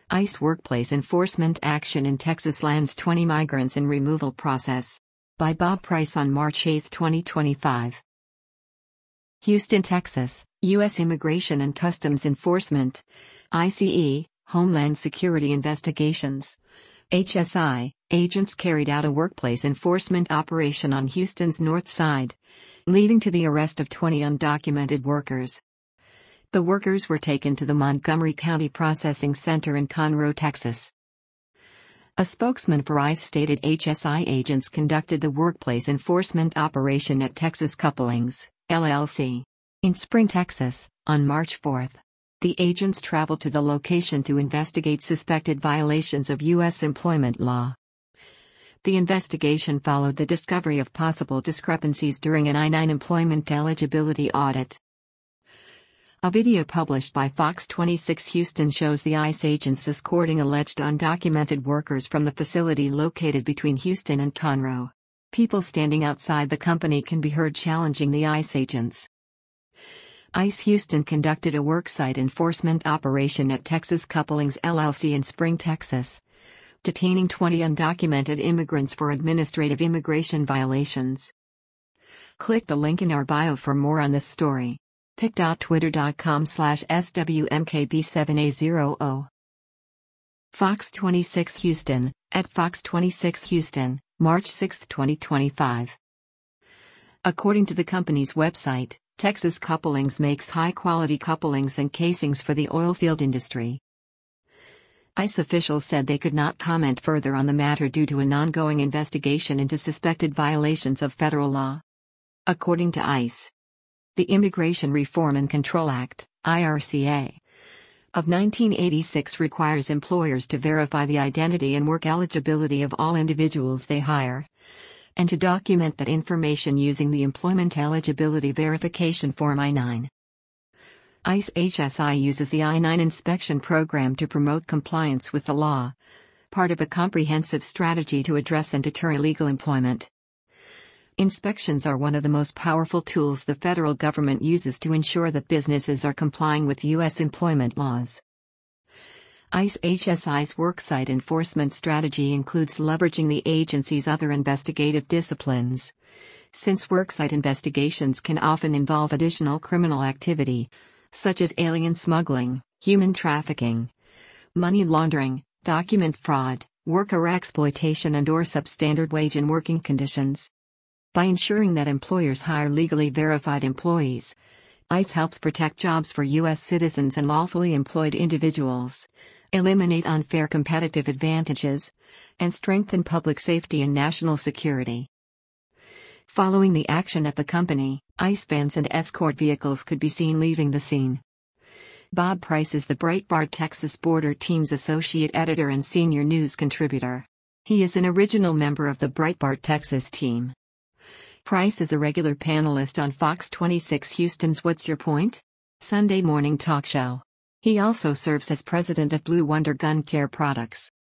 ICE workplace enforcement action in Texas lands 20 migrants in removal process. By Bob Price on March 8, 2025. Houston, Texas, U.S. Immigration and Customs Enforcement, ICE, Homeland Security Investigations, HSI, agents carried out a workplace enforcement operation on Houston's north side, leading to the arrest of 20 undocumented workers. The workers were taken to the Montgomery County Processing Center in Conroe, Texas. A spokesman for ICE stated HSI agents conducted the workplace enforcement operation at Texas Couplings, LLC, in Spring, Texas, on March 4. The agents traveled to the location to investigate suspected violations of U.S. employment law. The investigation followed the discovery of possible discrepancies during an I-9 employment eligibility audit. A video published by Fox 26 Houston shows the ICE agents escorting alleged undocumented workers from the facility located between Houston and Conroe. People standing outside the company can be heard challenging the ICE agents. ICE Houston conducted a worksite enforcement operation at Texas Couplings LLC in Spring, Texas, detaining 20 undocumented immigrants for administrative immigration violations. Click the link in our bio for more on this story. pic.twitter.com/SWMKB7A00. Fox 26 Houston, at Fox 26 Houston, March 6, 2025. According to the company's website, Texas Couplings makes high-quality couplings and casings for the oilfield industry. ICE officials said they could not comment further on the matter due to an ongoing investigation into suspected violations of federal law. According to ICE, the Immigration Reform and Control Act, IRCA, of 1986 requires employers to verify the identity and work eligibility of all individuals they hire, and to document that information using the Employment Eligibility Verification Form I-9. ICE HSI uses the I-9 inspection program to promote compliance with the law, part of a comprehensive strategy to address and deter illegal employment. Inspections are one of the most powerful tools the federal government uses to ensure that businesses are complying with U.S. employment laws. ICE HSI's worksite enforcement strategy includes leveraging the agency's other investigative disciplines. Since worksite investigations can often involve additional criminal activity, such as alien smuggling, human trafficking, money laundering, document fraud, worker exploitation and/or substandard wage and working conditions. By ensuring that employers hire legally verified employees, ICE helps protect jobs for U.S. citizens and lawfully employed individuals, eliminate unfair competitive advantages, and strengthen public safety and national security. Following the action at the company, ICE vans and escort vehicles could be seen leaving the scene. Bob Price is the Breitbart Texas Border Team's associate editor and senior news contributor. He is an original member of the Breitbart Texas team. Price is a regular panelist on Fox 26 Houston's What's Your Point? Sunday morning talk show. He also serves as president of Blue Wonder Gun Care Products.